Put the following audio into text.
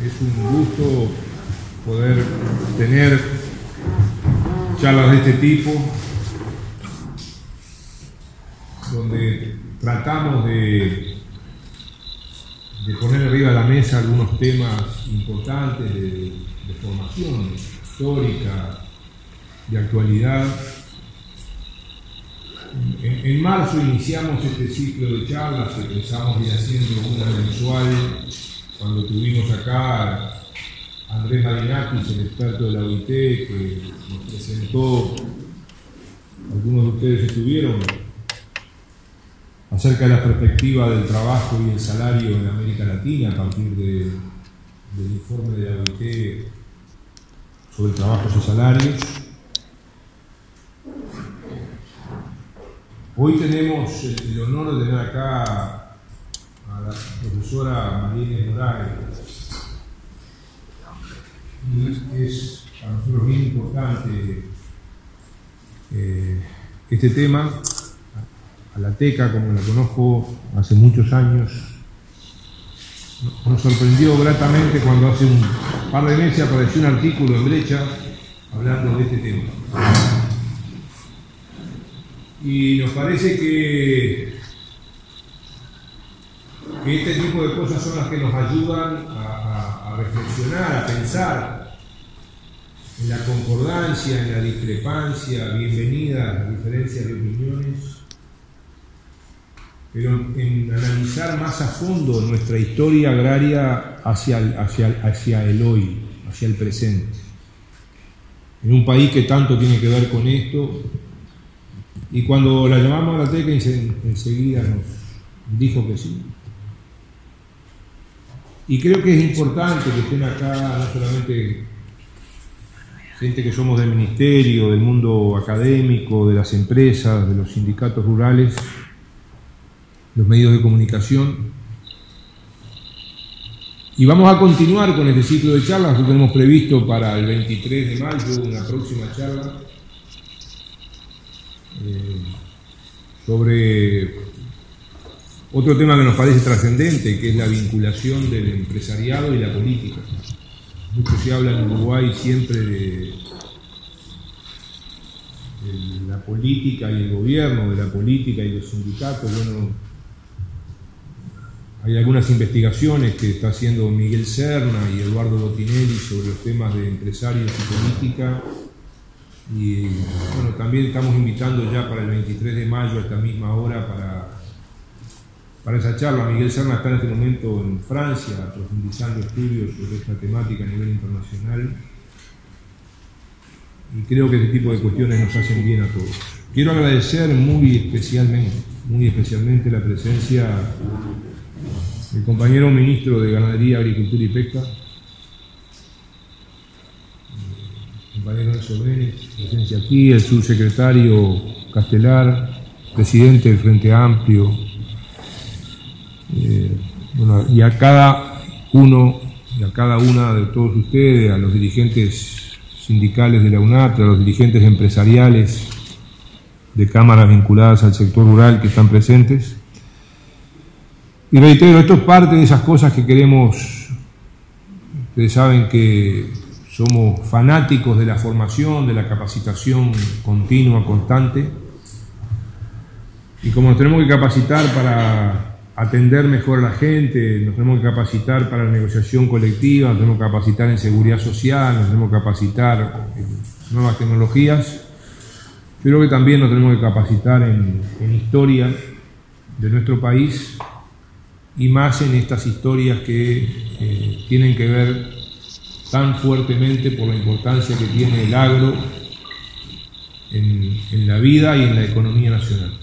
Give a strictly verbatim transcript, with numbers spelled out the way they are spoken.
Es un gusto poder tener charlas de este tipo, donde tratamos de, de poner arriba de la mesa algunos temas importantes de, de formación histórica, de actualidad. En, en marzo iniciamos este ciclo de charlas que pensamos ir haciendo una mensual, cuando tuvimos acá a Andrés Marinakis, el experto de la O I T, que nos presentó, algunos de ustedes estuvieron, acerca de la perspectiva del trabajo y el salario en América Latina a partir de, del informe de la O I T sobre trabajos y salarios. Hoy tenemos el, el honor de tener acá a la profesora María Inés Morales. Y es para nosotros bien importante eh, este tema. A la Teca, como la conozco hace muchos años, nos sorprendió gratamente cuando hace un par de meses apareció un artículo en Brecha hablando de este tema. Y nos parece que, que este tipo de cosas son las que nos ayudan a, a, a reflexionar, a pensar en la concordancia, en la discrepancia, bienvenida a las diferencias de opiniones, pero en analizar más a fondo nuestra historia agraria hacia el, hacia, hacia el hoy, hacia el presente. En un país que tanto tiene que ver con esto, y cuando la llamamos a la Teca enseguida nos dijo que sí. Y creo que es importante que estén acá no solamente gente que somos del ministerio, del mundo académico, de las empresas, de los sindicatos rurales, los medios de comunicación. Y vamos a continuar con este ciclo de charlas que tenemos previsto para el veintitrés de mayo, una próxima charla eh, sobre otro tema que nos parece trascendente, que es la vinculación del empresariado y la política. Mucho se habla en Uruguay siempre de, de la política y el gobierno, de la política y los sindicatos. Bueno, hay algunas investigaciones que está haciendo Miguel Serna y Eduardo Botinelli sobre los temas de empresarios y política. Y bueno, también estamos invitando ya para el veintitrés de mayo a esta misma hora para, para esa charla. Miguel Serna está en este momento en Francia profundizando estudios sobre esta temática a nivel internacional. Y creo que este tipo de cuestiones nos hacen bien a todos. Quiero agradecer muy especialmente, muy especialmente la presencia el compañero ministro de Ganadería, Agricultura y Pesca, el compañero Nelson Vélez, presencia aquí, el subsecretario Castelar, presidente del Frente Amplio, eh, bueno, y a cada uno y a cada una de todos ustedes, a los dirigentes sindicales de la UNATRA, a los dirigentes empresariales de cámaras vinculadas al sector rural que están presentes. Y reitero, esto es parte de esas cosas que queremos. Ustedes saben que somos fanáticos de la formación, de la capacitación continua, constante. Y como nos tenemos que capacitar para atender mejor a la gente, nos tenemos que capacitar para la negociación colectiva, nos tenemos que capacitar en seguridad social, nos tenemos que capacitar en nuevas tecnologías, pero que también nos tenemos que capacitar en, en historia de nuestro país, y más en estas historias que eh, tienen que ver tan fuertemente por la importancia que tiene el agro en, en la vida y en la economía nacional.